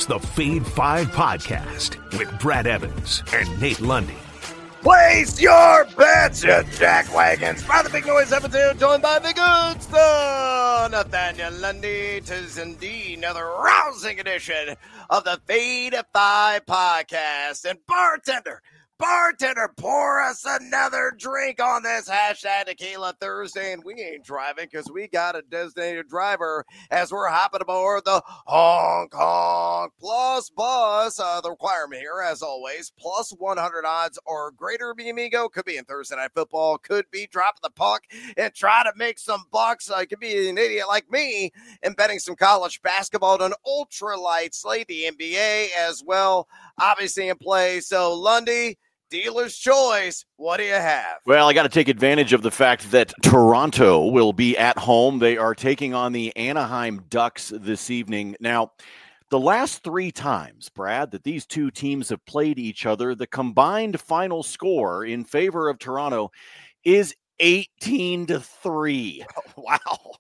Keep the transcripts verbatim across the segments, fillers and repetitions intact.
the Fade five podcast with Brad Evans and Nate Lundy. Place your bets, you jackwagons. By the Big Noise episode, joined by the good son, Nathaniel Lundy. Tis indeed another rousing edition of the Fade five podcast. And bartender, bartender, pour us another drink on this hashtag Tequila Thursday. And we ain't driving because we got a designated driver as we're hopping aboard the Hong Kong Plus bus. Uh, the requirement here, as always, plus one hundred odds or greater, mi amigo. Could be in Thursday Night Football, could be dropping the puck and try to make some bucks. Uh, could be an idiot like me and betting some college basketball to an ultralight slate, the N B A as well, obviously in play. So, Lundy, dealer's choice. What do you have? Well, I got to take advantage of the fact that Toronto will be at home. They are taking on the Anaheim Ducks this evening. Now, the last three times, Brad, that these two teams have played each other, the combined final score in favor of Toronto is eighteen to three. Wow.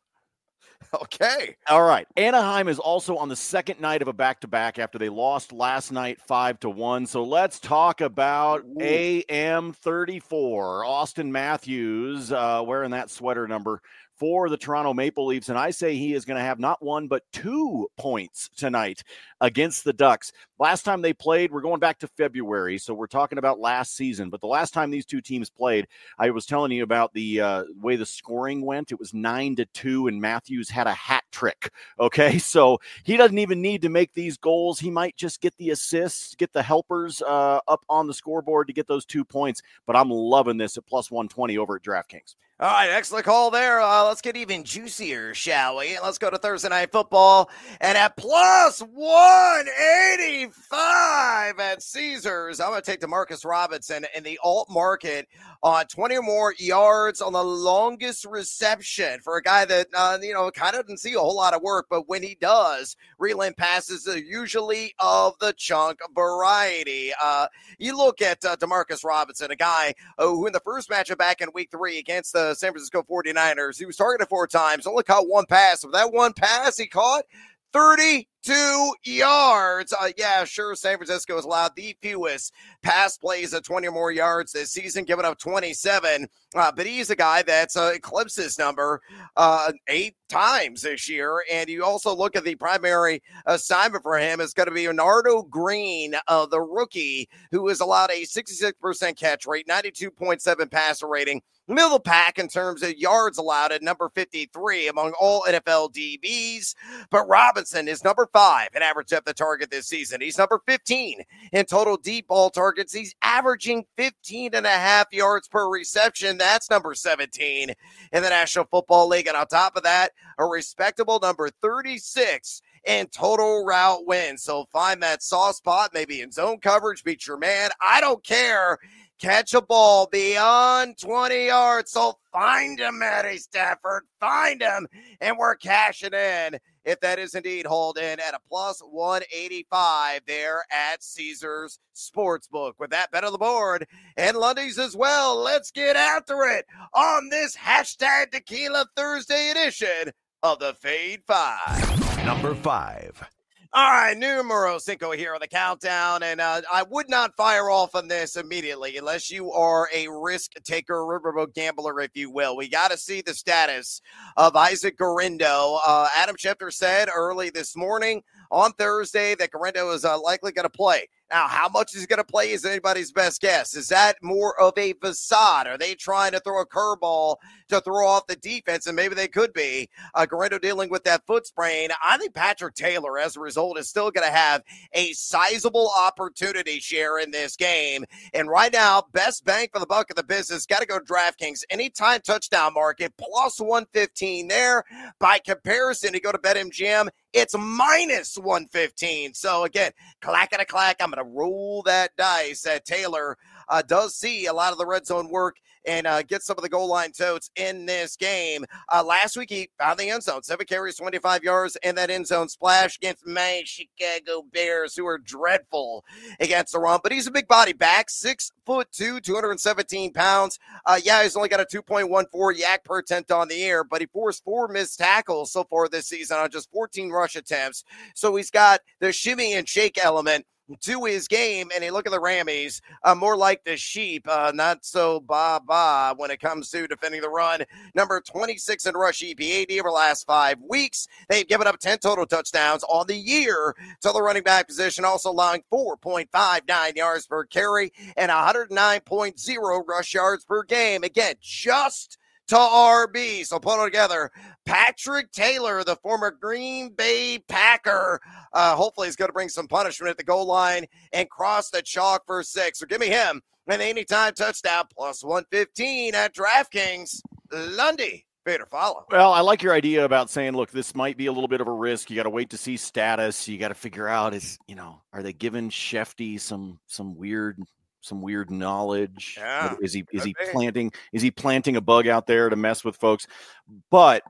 Okay. All right. Anaheim is also on the second night of a back-to-back after they lost last night five to one. So let's talk about Ooh. A M thirty-four. Austin Matthews uh, wearing that sweater number for the Toronto Maple Leafs, and I say he is going to have not one but two points tonight against the Ducks. Last time they played, we're going back to February, so we're talking about last season, but the last time these two teams played, I was telling you about the uh, way the scoring went. It was nine to two, and Matthews had a hat trick, okay? So he doesn't even need to make these goals. He might just get the assists, get the helpers uh, up on the scoreboard to get those two points, but I'm loving this at plus one twenty over at DraftKings. All right, excellent call there. Uh, let's get even juicier, shall we? Let's go to Thursday Night Football. And at plus one eighty-five at Caesars, I'm going to take DeMarcus Robinson in the alt market on twenty or more yards on the longest reception for a guy that, uh, you know, kind of doesn't see a whole lot of work. But when he does, relay passes are usually of the chunk variety. Uh, you look at uh, DeMarcus Robinson, a guy uh, who in the first matchup back in week three against the San Francisco forty-niners, he was targeted four times, only caught one pass. With that one pass, he caught thirty-two yards. Uh, yeah, sure, San Francisco has allowed the fewest pass plays of twenty or more yards this season, giving up twenty-seven. Uh, but he's a guy that's uh, eclipsed this number uh, eight times this year. And you also look at the primary assignment for him is going to be Leonardo Green, uh, the rookie, who has allowed a sixty-six percent catch rate, ninety-two point seven passer rating, middle of the pack in terms of yards allowed at number fifty-three among all N F L D Bs. But Robinson is number five in average depth of target this season. He's number fifteen in total deep ball targets. He's averaging fifteen and a half yards per reception. That's number seventeen in the National Football League. And on top of that, a respectable number thirty-six in total route wins. So find that soft spot, maybe in zone coverage, beat your man. I don't care. Catch a ball beyond twenty yards. So find him, Matty Stafford. Find him. And we're cashing in if that is indeed hauled in at a plus one eighty-five there at Caesars Sportsbook. With that bet on the board and Lundy's as well, let's get after it on this hashtag Tequila Thursday edition of the Fade five. Number five. All right, numero cinco here on the countdown, and uh, I would not fire off on this immediately unless you are a risk taker, riverboat gambler, if you will. We got to see the status of Isaac Guerendo. Uh, Adam Schefter said early this morning on Thursday that Guerendo is uh, likely going to play. Now, how much is he going to play is anybody's best guess. Is that more of a facade? Are they trying to throw a curveball to throw off the defense? And maybe they could be. Uh, Guerendo dealing with that foot sprain. I think Patrick Taylor, as a result, is still going to have a sizable opportunity share in this game. And right now, best bang for the buck of the business, got to go to DraftKings. Anytime touchdown market, plus one fifteen there. By comparison, you go to BetMGM, it's minus one fifteen. So, again, clack and a clack. I'm going to roll that dice at Taylor uh, does see a lot of the red zone work and uh, get some of the goal line totes in this game. Uh, last week, he found the end zone, seven carries, twenty-five yards, and that end zone splash against my Chicago Bears, who are dreadful against the run. But he's a big body back, six foot two, two hundred seventeen pounds. Uh, yeah, he's only got a two point one four yak per attempt on the air, but he forced four missed tackles so far this season on just fourteen rush attempts. So he's got the shimmy and shake element to his game, and you look at the Rammies, uh, more like the sheep, uh, not so ba-ba when it comes to defending the run. Number twenty-six in rush E P A D over the last five weeks. They've given up ten total touchdowns on the year to the running back position, also allowing four point five nine yards per carry and one hundred nine point oh rush yards per game. Again, just to R B. So put it together. Patrick Taylor, the former Green Bay Packer, uh, hopefully he's going to bring some punishment at the goal line and cross the chalk for six. So give me him an anytime touchdown plus one fifteen at DraftKings. Lundy, Vader follow. Well, I like your idea about saying, look, this might be a little bit of a risk. You got to wait to see status. You got to figure out is, you know, are they giving Shefty some some weird some weird knowledge? Yeah, is he is he be. planting is he planting a bug out there to mess with folks? But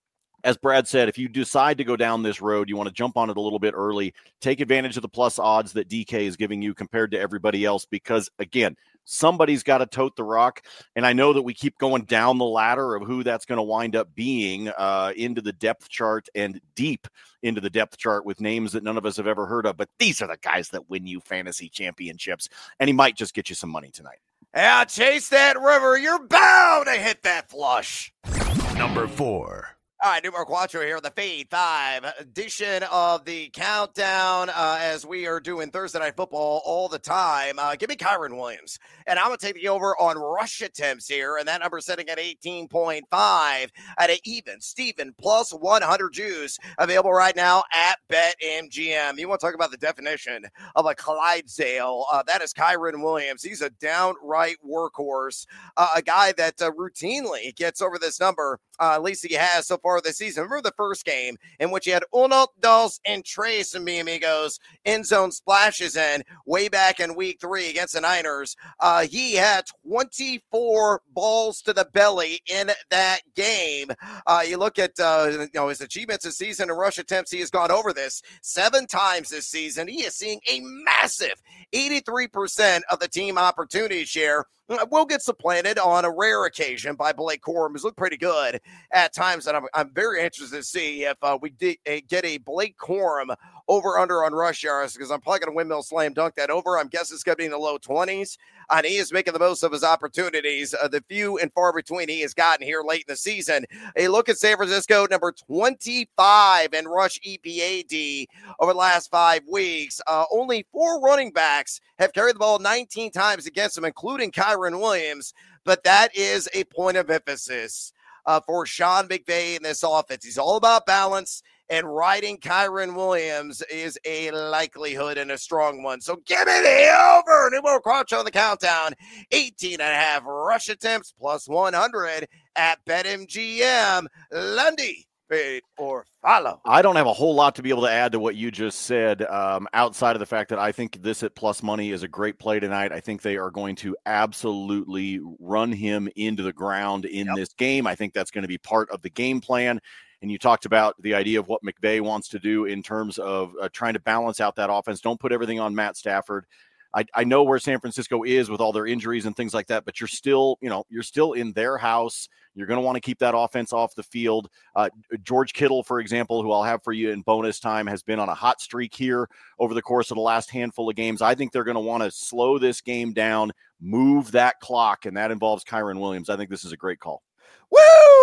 as Brad said, if you decide to go down this road, you want to jump on it a little bit early, take advantage of the plus odds that D K is giving you compared to everybody else, because again, somebody's got to tote the rock. And I know that we keep going down the ladder of who that's going to wind up being uh, into the depth chart and deep into the depth chart with names that none of us have ever heard of. But these are the guys that win you fantasy championships. And he might just get you some money tonight. Yeah, chase that river. You're bound to hit that flush. Number four. All right, numero quattro here on the Fade five edition of the Countdown uh, as we are doing Thursday Night Football all the time. Uh, give me Kyren Williams, and I'm going to take the over on rush attempts here, and that number sitting at eighteen point five at an even Steven plus one hundred juice available right now at BetMGM. You want to talk about the definition of a Clydesdale? Uh, that is Kyren Williams. He's a downright workhorse, uh, a guy that uh, routinely gets over this number. Uh, at least he has so far this season. Remember the first game in which he had uno, dos, and tres, and mi amigos, end zone splashes in way back in week three against the Niners. Uh, he had twenty-four balls to the belly in that game. Uh, you look at uh, you know his achievements this season in rush attempts. He has gone over this seven times this season. He is seeing a massive eighty-three percent of the team opportunity share. Will get supplanted on a rare occasion by Blake Corum, who's looked pretty good at times, and I'm, I'm very interested to see if uh, we did, uh, get a Blake Corum over-under on rush yards, because I'm probably going to windmill slam dunk that over. I'm guessing it's going to be in the low twenties, and he is making the most of his opportunities, uh, the few and far between he has gotten here late in the season. A look at San Francisco, number twenty-five in rush E P A D over the last five weeks. Uh, only four running backs have carried the ball nineteen times against them, including Kyren Williams, but that is a point of emphasis uh, for Sean McVay in this offense. He's all about balance, and riding Kyren Williams is a likelihood and a strong one. So give me the over. Numero quattro on the Countdown. eighteen and a half rush attempts plus one hundred at BetMGM. Lundy, fade or follow. I don't have a whole lot to be able to add to what you just said, um, outside of the fact that I think this at plus money is a great play tonight. I think they are going to absolutely run him into the ground in yep. this game. I think that's going to be part of the game plan. And you talked about the idea of what McVay wants to do in terms of uh, trying to balance out that offense. Don't put everything on Matt Stafford. I, I know where San Francisco is with all their injuries and things like that, but you're still, you know, you're still in their house. You're going to want to keep that offense off the field. Uh, George Kittle, for example, who I'll have for you in bonus time, has been on a hot streak here over the course of the last handful of games. I think they're going to want to slow this game down, move that clock, and that involves Kyren Williams. I think this is a great call. Woo,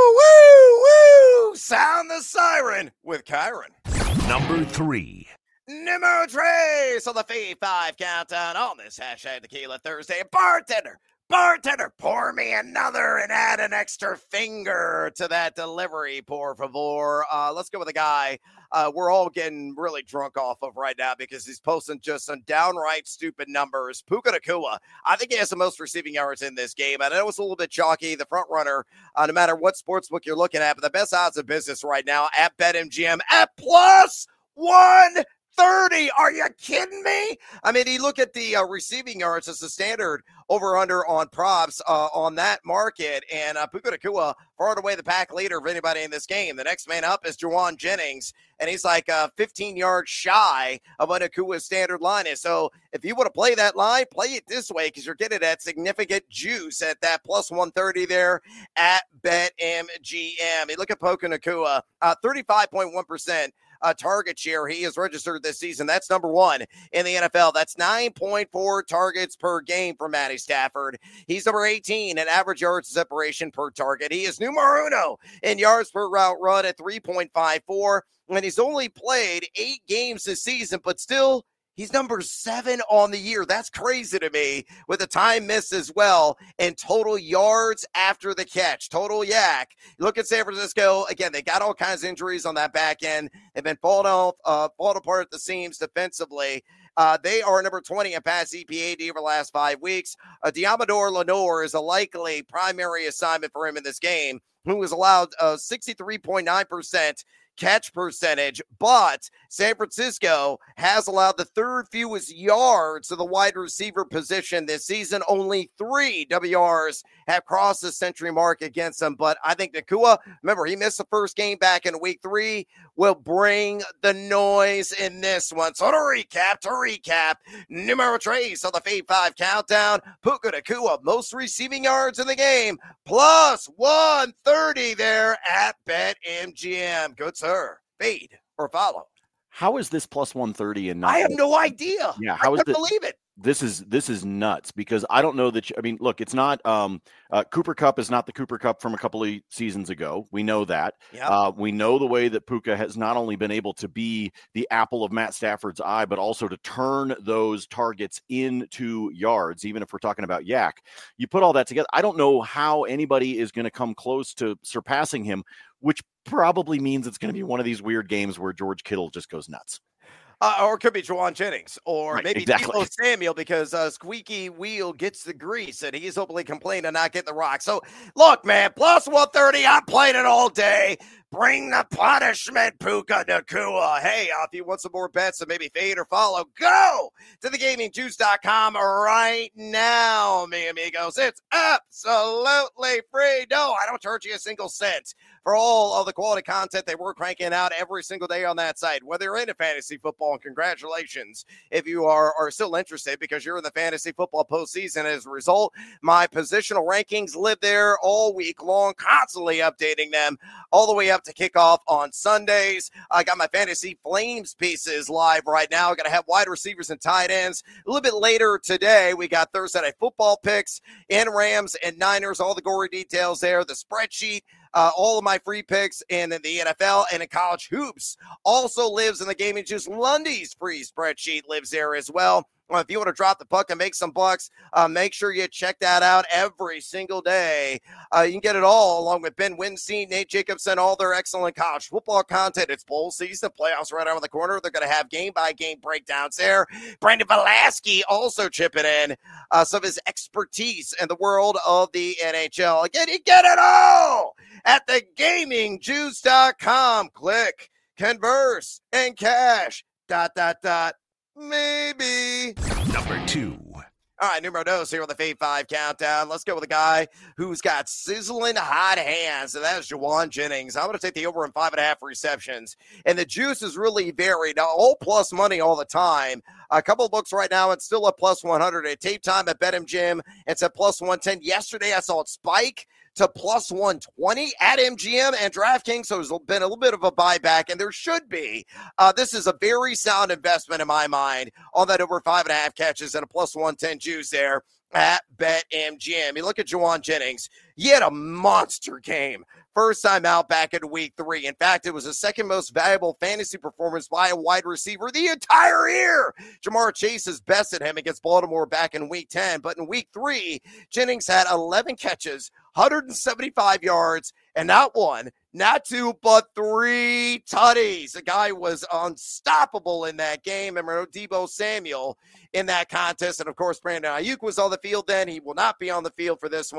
woo, woo! Sound the siren with Kyren. Number three. Numero tres on the Fade five Countdown on this hashtag Tequila Thursday. Bartender, bartender, pour me another and add an extra finger to that delivery, por favor. Uh, let's go with a guy uh, we're all getting really drunk off of right now because he's posting just some downright stupid numbers. Puka Nacua, I think he has the most receiving yards in this game. I know it's a little bit chalky, the front runner, uh, no matter what sportsbook you're looking at, but the best odds of business right now at BetMGM at plus one thirty. Are you kidding me? I mean, you look at the uh, receiving yards as a standard over-under on props uh, on that market, and uh, Puka Nacua far and away the pack leader of anybody in this game. The next man up is Jauan Jennings, and he's like uh, fifteen yards shy of what Nakua's standard line is. So if you want to play that line, play it this way because you're getting that significant juice at that plus one thirty there at BetMGM. You look at Puka Nacua, uh, thirty-five point one percent. Uh, target share he has registered this season. That's number one in the N F L. That's nine point four targets per game for Matty Stafford. He's number eighteen in average yards separation per target. He is numero uno in yards per route run at three point five four. And he's only played eight games this season, but still he's number seven on the year. That's crazy to me with the time miss as well and total yards after the catch. Total yak. Look at San Francisco. Again, they got all kinds of injuries on that back end. They've been falling off, uh, falling apart at the seams defensively. Uh, they are number twenty in pass E P A D over the last five weeks. Uh, Diamador Lenore is a likely primary assignment for him in this game, who was allowed uh, sixty-three point nine percent catch percentage, but San Francisco has allowed the third fewest yards to the wide receiver position this season. Only three W Rs have crossed the century mark against them, but I think Nacua, remember, he missed the first game back in week three, will bring the noise in this one. So to recap, to recap, numero tres on the Fade five countdown, Puka Nacua, most receiving yards in the game, plus one thirty there at BetMGM. Good sir. Fade or follow. How is this plus one thirty and not? I have no idea. Yeah, how I is can't it? believe it. This is this is nuts because I don't know that. You, I mean, look, it's not um, uh, Cooper Kupp is not the Cooper Kupp from a couple of seasons ago. We know that. Yep. Uh, we know the way that Puka has not only been able to be the apple of Matt Stafford's eye, but also to turn those targets into yards. Even if we're talking about yak, you put all that together. I don't know how anybody is going to come close to surpassing him, which probably means it's going to be one of these weird games where George Kittle just goes nuts. Uh, or it could be Jauan Jennings, or right, maybe exactly. Deebo Samuel, because uh, squeaky wheel gets the grease, and he's hopefully complaining and not getting the rock. So, look, man, plus one thirty, I'm playing it all day. Bring the punishment, Puka Nacua. Hey, uh, if you want some more bets and maybe fade or follow, go to the gaming juice dot com right now, mi amigos. It's absolutely free. No, I don't charge you a single cent for all of the quality content that we're cranking out every single day on that site. Whether you're into fantasy football, and congratulations if you are, are still interested because you're in the fantasy football postseason. As a result, my positional rankings live there all week long, constantly updating them all the way up to kickoff on Sundays. I got my Fantasy Flames pieces live right now. I'm going to have wide receivers and tight ends. A little bit later today, we got Thursday Night Football picks in Rams and Niners, all the gory details there, the spreadsheet, uh, all of my free picks in the N F L and in college hoops. Also lives in the Gaming Juice. Lundy's free spreadsheet lives there as well. Well, if you want to drop the puck and make some bucks, uh, make sure you check that out every single day. Uh, you can get it all along with Ben Winstein, Nate Jacobson, all their excellent college football content. It's bowl season, playoffs right around the corner. They're going to have game-by-game breakdowns there. Brandon Velasquez also chipping in uh, some of his expertise in the world of the N H L. Again, you get it all at the gaming juice dot com. Click, converse, and cash. Dot, dot, dot. Maybe. Number two. All right, numero dos here on the Fade five countdown. Let's go with a guy who's got sizzling hot hands, and that is Jauan Jennings. I'm going to take the over in five and a half receptions, and the juice is really varied. Now, all plus money all the time. A couple of books right now, it's still at plus one hundred. At tape time at BetMGM, it's at plus one ten. Yesterday, I saw it spike to plus one twenty at M G M and DraftKings, so there's been a little bit of a buyback, and there should be. Uh, this is a very sound investment in my mind on that over five and a half catches and a plus one ten juice there at BetMGM. You look at Jauan Jennings, he had a monster game. First time out back in week three. In fact, it was the second most valuable fantasy performance by a wide receiver the entire year. Jamar Chase has bested him against Baltimore back in week ten. But in week three, Jennings had eleven catches, one hundred seventy-five yards, and not one, not two, but three tutties. The guy was unstoppable in that game. Remember, Deebo Samuel in that contest. And, of course, Brandon Ayuk was on the field then. He will not be on the field for this one.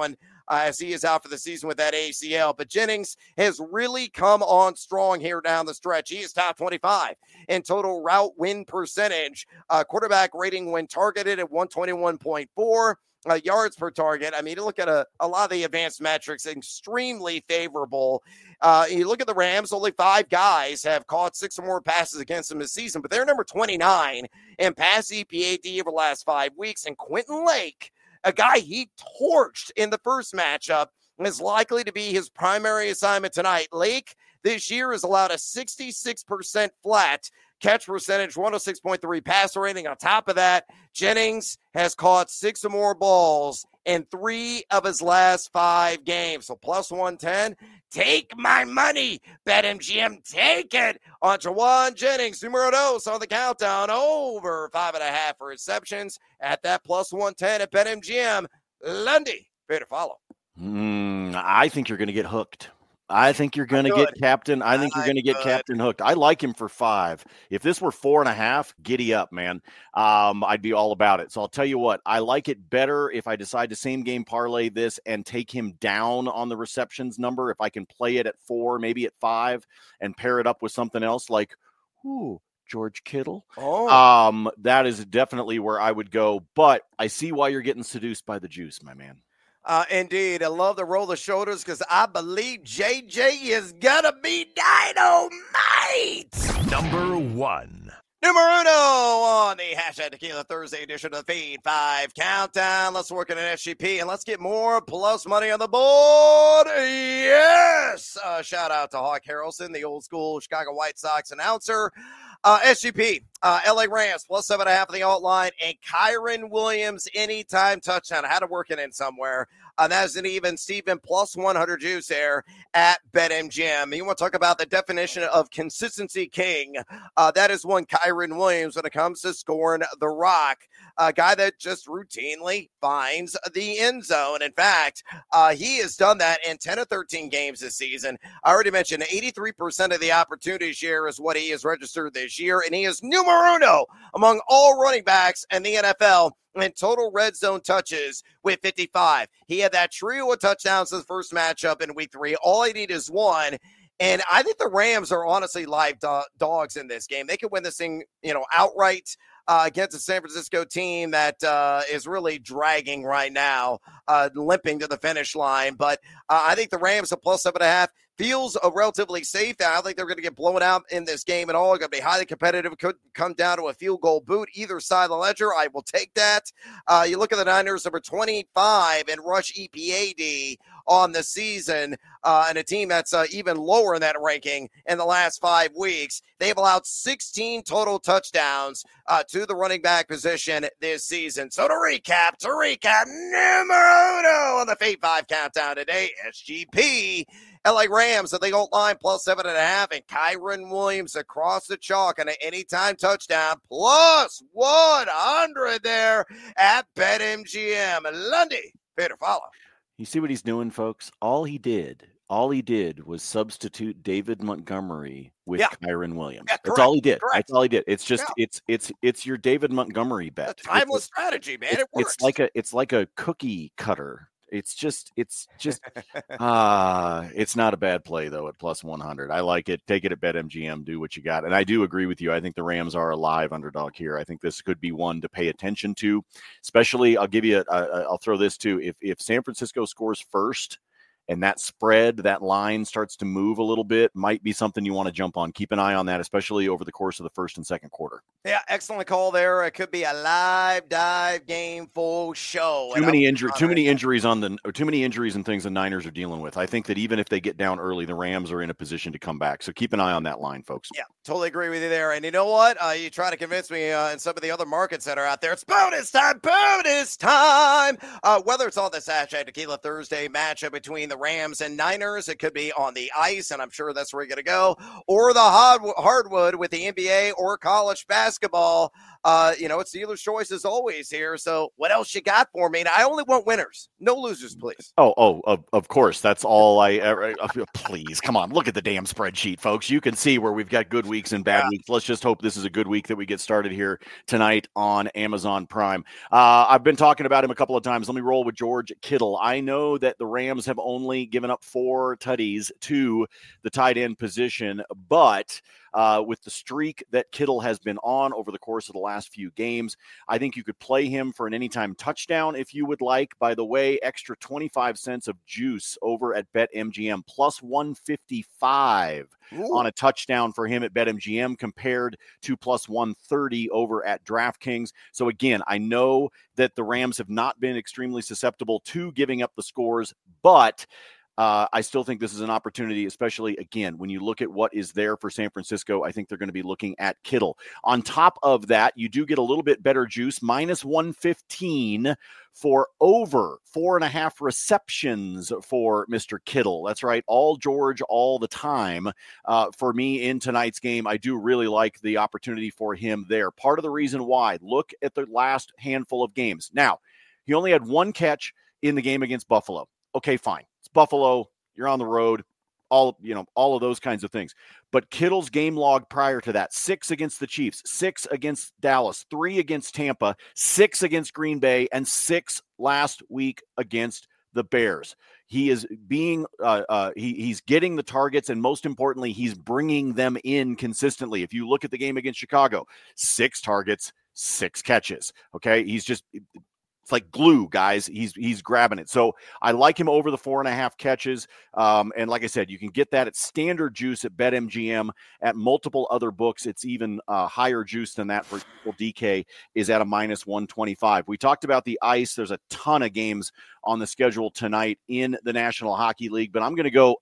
uh, as he is out for the season with that A C L. But Jennings has really come on strong here down the stretch. He is top twenty-five in total route win percentage, uh, quarterback rating when targeted at one twenty-one point four. Uh, yards per target. I mean, you look at a, a lot of the advanced metrics, extremely favorable. Uh, you look at the Rams, only five guys have caught six or more passes against them this season, but they're number twenty-nine in pass E P A D over the last five weeks. And Quentin Lake, a guy he torched in the first matchup, is likely to be his primary assignment tonight. Lake this year has allowed a sixty-six percent flat catch percentage, one oh six point three passer rating. On top of that, Jennings has caught six or more balls in three of his last five games. So plus one ten, take my money, BetMGM, take it on Jauan Jennings, numero dos on the countdown, over five and a half receptions at that plus one ten at BetMGM. Lundy, fair to follow. Mm, I think you're going to get hooked. I think you're going to get captain. I think you're going to get captain hooked. I like him for five. If this were four and a half, giddy up, man. Um, I'd be all about it. So I'll tell you what, I like it better if I decide to same game parlay this and take him down on the receptions number. If I can play it at four, maybe at five, and pair it up with something else like, ooh, George Kittle. Oh. Um, that is definitely where I would go. But I see why you're getting seduced by the juice, my man. Uh, indeed. I love to roll the shoulders because I believe J J is going to be dynamite. Number one. Numero uno on the Hashtag Tequila Thursday edition of the Feed five Countdown. Let's work in an S G P and let's get more plus money on the board. Yes! Uh, shout out to Hawk Harrelson, the old school Chicago White Sox announcer. Uh, S G P, uh, L A Rams, plus seven and a half of the alt line, and Kyren Williams anytime touchdown. I had to work it in somewhere. Uh, that's an even Steven plus one hundred juice there at BetMGM. You want to talk about the definition of consistency king. Uh, that is one Kyren Williams when it comes to scoring the rock. A guy that just routinely finds the end zone. In fact, uh, he has done that in ten of thirteen games this season. I already mentioned eighty-three percent of the opportunity share is what he has registered this year, and he is numero uno among all running backs in the N F L in total red zone touches with fifty-five. He had that trio of touchdowns in the first matchup in week three. All I need is one. And I think the Rams are honestly live do- dogs in this game. They could win this thing, you know, outright uh, against a San Francisco team that uh, is really dragging right now, uh, limping to the finish line. But uh, I think the Rams are plus seven and a half. Feels uh, relatively safe. I don't think they're going to get blown out in this game at all. It's going to be highly competitive. Could come down to a field goal boot. Either side of the ledger, I will take that. Uh, you look at the Niners, number twenty-five in rush E P A D on the season, uh, and a team that's uh, even lower in that ranking in the last five weeks. They've allowed sixteen total touchdowns uh, to the running back position this season. So to recap, to recap, numero uno on the Fate five Countdown today, S G P. L A Rams at the goal line plus seven and a half, and Kyren Williams across the chalk on an anytime touchdown plus one hundred there at BetMGM. Lundy, fair to follow. You see what he's doing, folks? All he did, all he did was substitute David Montgomery with yeah. Kyren Williams. Yeah, That's all he did. Correct. That's all he did. It's just yeah. it's it's it's your David Montgomery bet. A timeless it's, strategy, man. It works. It's like a it's like a cookie cutter. It's just, it's just, uh, it's not a bad play, though, at plus one hundred. I like it. Take it at BetMGM. Do what you got. And I do agree with you. I think the Rams are a live underdog here. I think this could be one to pay attention to, especially, I'll give you, a, a, I'll throw this too. If, if San Francisco scores first and that spread, that line starts to move a little bit, might be something you want to jump on. Keep an eye on that, especially over the course of the first and second quarter. Yeah, excellent call there. It could be a live dive game full show. Too many injuries, too many injuries on the, or too many injuries and things the Niners are dealing with. I think that even if they get down early, the Rams are in a position to come back. So keep an eye on that line, folks. Yeah, totally agree with you there. And you know what? Uh, you try to convince me uh, in some of the other markets that are out there. It's bonus time, bonus time. Uh, whether it's on this Hashtag Tequila Thursday matchup between the Rams and Niners, it could be on the ice, and I'm sure that's where you're going to go, or the hard, hardwood with the N B A or college basketball. Uh, you know, it's dealer's choice as always here. So what else you got for me? And I only want winners, no losers, please. Oh, oh, of, of course. That's all I ever. Uh, please, come on. Look at the damn spreadsheet, folks. You can see where we've got good weeks and bad yeah. weeks. Let's just hope this is a good week that we get started here tonight on Amazon Prime. Uh, I've been talking about him a couple of times. Let me roll with George Kittle. I know that the Rams have only given up four tutties to the tight end position, but Uh, with the streak that Kittle has been on over the course of the last few games, I think you could play him for an anytime touchdown if you would like. By the way, extra twenty-five cents of juice over at BetMGM, plus one fifty-five Ooh. On a touchdown for him at BetMGM compared to plus one thirty over at DraftKings. So again, I know that the Rams have not been extremely susceptible to giving up the scores, but Uh, I still think this is an opportunity, especially, again, when you look at what is there for San Francisco. I think they're going to be looking at Kittle. On top of that, you do get a little bit better juice, minus one fifteen for over four and a half receptions for Mister Kittle. That's right, all George all the time. Uh, for me in tonight's game, I do really like the opportunity for him there. Part of the reason why, look at the last handful of games. Now, he only had one catch in the game against Buffalo. Okay, fine. Buffalo, you're on the road, all, you know, all of those kinds of things. But Kittle's game log prior to that, six against the Chiefs, six against Dallas, three against Tampa, six against Green Bay, and six last week against the Bears. He is being, uh, uh, he, he's getting the targets, and most importantly, he's bringing them in consistently. If you look at the game against Chicago, six targets, six catches. Okay, he's just... It's like glue, guys. He's he's grabbing it. So I like him over the four and a half catches. Um, and like I said, you can get that at standard juice at BetMGM. At multiple other books, it's even uh, higher juice than that for D K is at a minus one twenty-five. We talked about the ice. There's a ton of games on the schedule tonight in the National Hockey League, but I'm going to go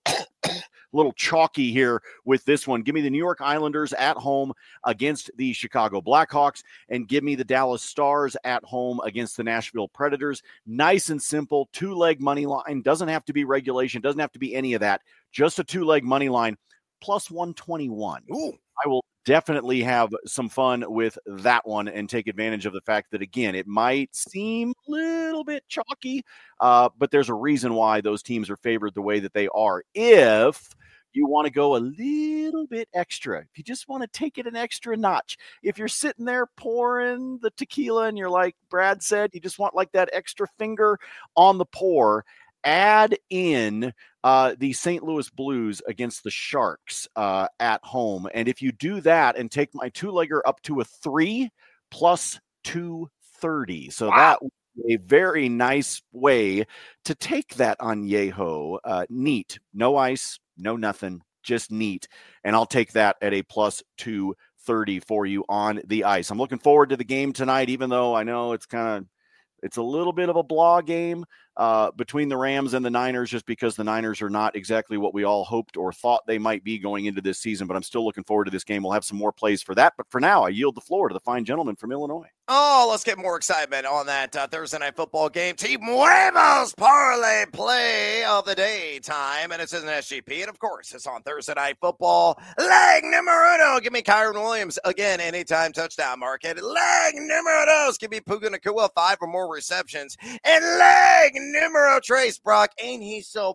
a little chalky here with this one. Give me the New York Islanders at home against the Chicago Blackhawks, and give me the Dallas Stars at home against the Nashville Predators. Nice and simple, two-leg money line. Doesn't have to be regulation, doesn't have to be any of that. Just a two-leg money line, plus one twenty-one. Ooh. I will definitely have some fun with that one and take advantage of the fact that, again, it might seem a little bit chalky, uh, but there's a reason why those teams are favored the way that they are. If you want to go a little bit extra, if you just want to take it an extra notch, if you're sitting there pouring the tequila and you're like Brad said, you just want like that extra finger on the pour, add in uh, the Saint Louis Blues against the Sharks uh, at home. And if you do that and take my two-legger up to a three, plus two thirty. So wow. That would be a very nice way to take that añejo. Uh, neat. No ice, no nothing, just neat. And I'll take that at a plus two thirty for you on the ice. I'm looking forward to the game tonight, even though I know it's kind of It's a little bit of a blah game uh, between the Rams and the Niners, just because the Niners are not exactly what we all hoped or thought they might be going into this season. But I'm still looking forward to this game. We'll have some more plays for that. But for now, I yield the floor to the fine gentleman from Illinois. Oh, let's get more excitement on that uh, Thursday night football game. Team Huevos parlay play of the daytime. And it's in an S G P. And, of course, it's on Thursday night football. Leg numero uno. Give me Kyron Williams. Again, anytime touchdown market. Leg numero dos. Give me Puka Nacua. Five or more receptions. And leg numero tres. Brock, ain't he so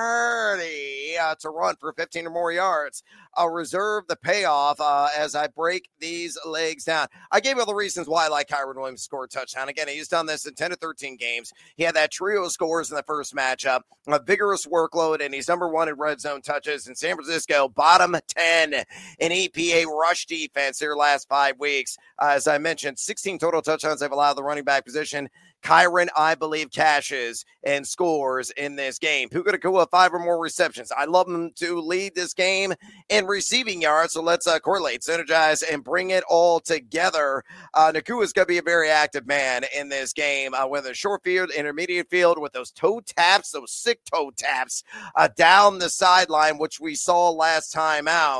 party uh, to run for fifteen or more yards. I'll reserve the payoff uh, as I break these legs down. I gave you all the reasons why I like Kyron Williams to score a touchdown. Again, he's done this in ten to thirteen games. He had that trio of scores in the first matchup, a vigorous workload, and he's number one in red zone touches. In San Francisco, bottom ten in E P A rush defense their last five weeks. Uh, as I mentioned, sixteen total touchdowns they've allowed the running back position. Kyron, I believe, cashes and scores in this game. Puka Nacua, five or more receptions. I love him to lead this game in receiving yards, so let's uh, correlate, synergize, and bring it all together. Uh, Nacua is going to be a very active man in this game, uh, whether short field, intermediate field, with those toe taps, those sick toe taps uh, down the sideline, which we saw last time out.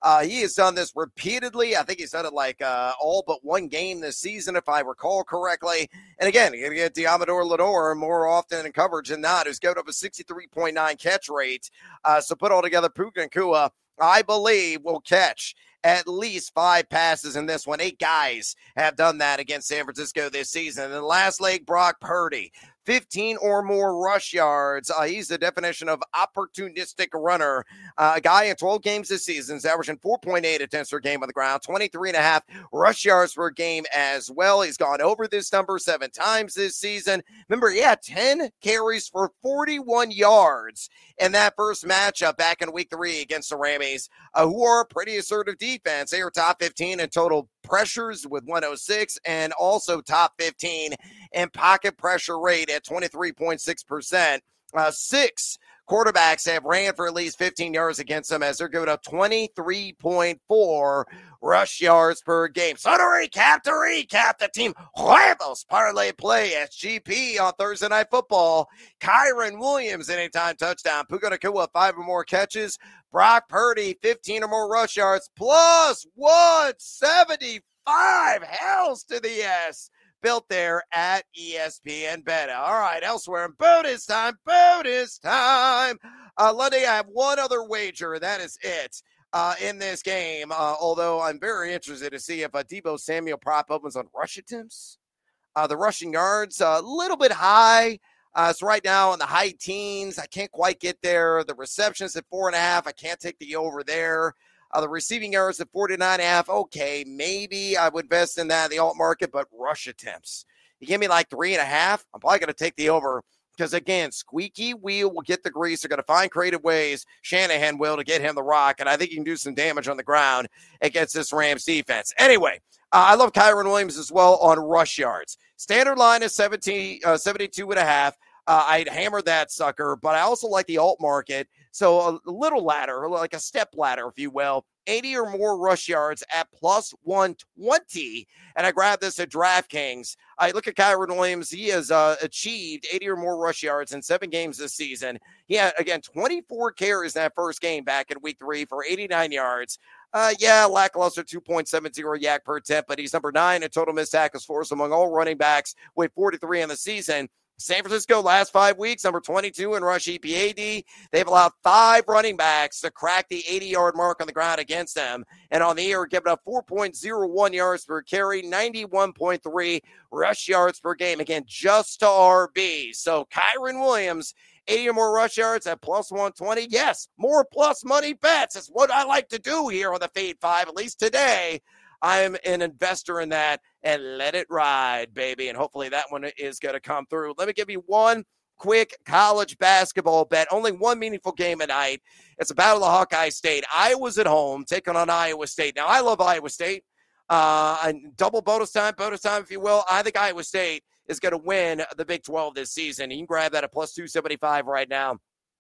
Uh, he has done this repeatedly. I think he's done it like uh, all but one game this season, if I recall correctly. And again, you're going to get Diamador Lenore more often in coverage than not, who's given up a sixty-three point nine catch rate. Uh, so put all together, Puka Nacua, I believe, will catch at least five passes in this one. Eight guys have done that against San Francisco this season. And then last leg, Brock Purdy, fifteen or more rush yards. Uh, he's the definition of opportunistic runner. Uh, a guy in twelve games this season is averaging four point eight attempts per game on the ground, twenty-three and a half rush yards per game as well. He's gone over this number seven times this season. Remember, he had ten carries for forty-one yards in that first matchup back in week three against the Rammies, uh, who are a pretty assertive defense. They are top fifteen in total pressures with one oh six, and also top fifteen in pocket pressure rate at twenty-three point six percent. Uh, six quarterbacks have ran for at least fifteen yards against them, as they're giving up twenty-three point four rush yards per game. So to recap, to recap, the team Huevos parlay play S G P on Thursday Night Football. Kyren Williams, anytime touchdown. Puka Nacua, five or more catches. Brock Purdy, fifteen or more rush yards, plus one seventy-five. Hells to the yes. Built there at E S P N Beta. All right, elsewhere in bonus time, bonus time. Uh, Lundy, I have one other wager. That is it uh, in this game, uh, although I'm very interested to see if a Deebo Samuel prop opens on rush attempts. Uh, the rushing yards, a uh, little bit high. Uh, it's right now in the high teens. I can't quite get there. The receptions at four and a half. I can't take the over there. Uh, the receiving yards at forty-nine and a half. Okay, maybe I would invest in that in the alt market, but rush attempts. You give me like three and a half, I'm probably going to take the over because, again, squeaky wheel will get the grease. They're going to find creative ways, Shanahan will, to get him the rock, and I think he can do some damage on the ground against this Rams defense. Anyway, uh, I love Kyren Williams as well on rush yards. Standard line is seventy, uh, seventy-two and a half. Uh, I'd hammer that sucker, but I also like the alt market. So a little ladder, like a step ladder, if you will, eighty or more rush yards at plus one twenty. And I grabbed this at DraftKings. I look at Kyren Williams. He has uh, achieved eighty or more rush yards in seven games this season. He had, again, twenty-four carries in that first game back in week three for eighty-nine yards. Uh, yeah, lackluster two point seven oh yak per attempt, but he's number nine in total missed tackles force among all running backs with forty-three in the season. San Francisco, last five weeks, number twenty-two in rush E P A D. They've allowed five running backs to crack the eighty-yard mark on the ground against them. And on the year, giving up four point oh one yards per carry, ninety-one point three rush yards per game. Again, just to R B. So Kyren Williams, eighty or more rush yards at plus one twenty. Yes, more plus money bets. It's what I like to do here on the Fade five, at least today. I'm an investor in that, and let it ride, baby. And hopefully that one is going to come through. Let me give you one quick college basketball bet. Only one meaningful game a night. It's a battle of Hawkeye State. Iowa's at home taking on Iowa State. Now, I love Iowa State. Uh, and double bonus time, bonus time, if you will. I think Iowa State is going to win the Big twelve this season. You can grab that at plus two seventy-five right now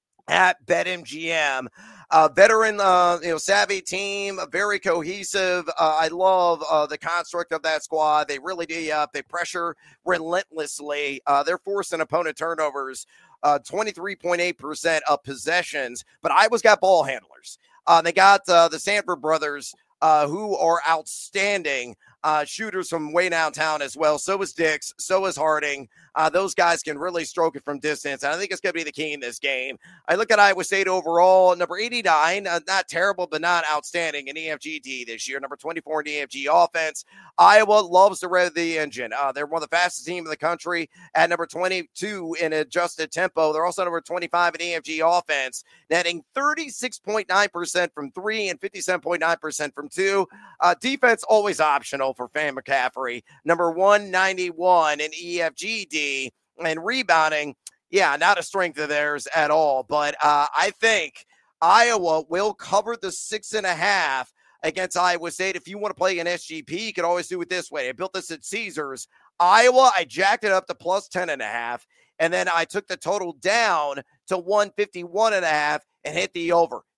at BetMGM. Uh, veteran, uh, you know, savvy team, very cohesive. Uh, I love uh, the construct of that squad. They really do up. They pressure relentlessly. Uh, they're forcing opponent turnovers, uh, twenty-three point eight percent of possessions. But Iowa's got ball handlers. Uh, they got uh, the Sanford brothers, uh, who are outstanding uh, shooters from way downtown as well. So is Dix. So is Harding. Uh, those guys can really stroke it from distance. And I think it's going to be the key in this game. I look at Iowa State overall, number eighty-nine, uh, not terrible, but not outstanding in E F G D this year. Number twenty-four in E F G offense. Iowa loves to rev the engine. Uh, they're one of the fastest teams in the country at number twenty-two in adjusted tempo. They're also number twenty-five in E F G offense, netting thirty-six point nine percent from three and fifty-seven point nine percent from two. Uh, defense always optional for Fan McCaffrey. Number one ninety-one in E F G D. And rebounding, yeah, not a strength of theirs at all. But uh, I think Iowa will cover the six and a half against Iowa State. If you want to play an S G P, you can always do it this way. I built this at Caesars. Iowa, I jacked it up to plus ten and a half. And then I took the total down to one fifty-one and a half and hit the over.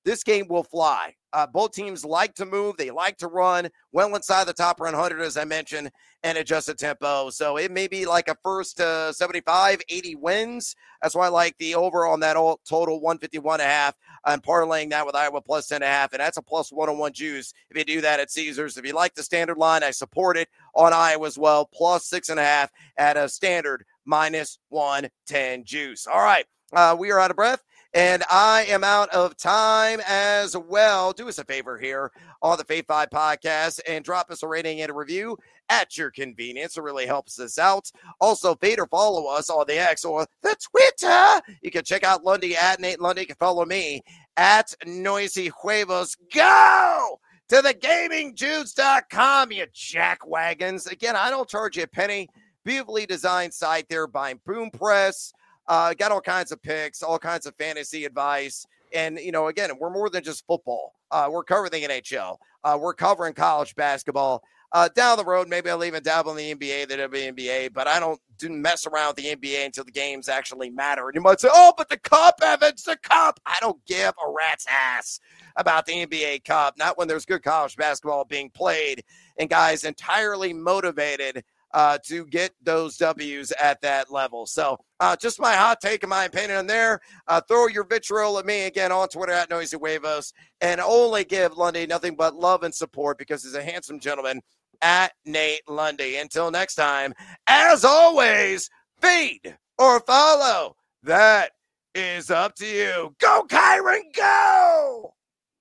this game will fly. Uh, both teams like to move. They like to run well inside the top one hundred, as I mentioned, and adjust the tempo. So it may be like a first uh, seventy-five, eighty wins. That's why I like the over on that all total one fifty-one and a half. I'm parlaying that with Iowa plus ten and a half, and that's a plus one oh one juice if you do that at Caesars. If you like the standard line, I support it on Iowa as well, plus six and a half at a standard minus one ten juice. All right, uh, we are out of breath. And I am out of time as well. Do us a favor here on the Faith five podcast and drop us a rating and a review at your convenience. It really helps us out. Also, fade or follow us on the X or the Twitter. You can check out Lundy at Nate Lundy. You can follow me at Noisy Huevos. Go to the gaming juice dot com, you jackwagons. Again, I don't charge you a penny. Beautifully designed site there by Boom Press. Uh, got all kinds of picks, all kinds of fantasy advice. And, you know, again, we're more than just football. Uh, we're covering the N H L. Uh, we're covering college basketball. Uh, down the road, maybe I'll even dabble in the N B A, the W N B A, but I don't do mess around with the N B A until the games actually matter. And you might say, oh, but the Cup, Evans, the Cup. I don't give a rat's ass about the N B A Cup, not when there's good college basketball being played and guys entirely motivated Uh, to get those W's at that level. So uh, just my hot take and my opinion on there. Uh, throw your vitriol at me again on Twitter at Noisy Huevos, and only give Lundy nothing but love and support because he's a handsome gentleman at Nate Lundy. Until next time, as always, feed or follow. That is up to you. Go, Kyron, go!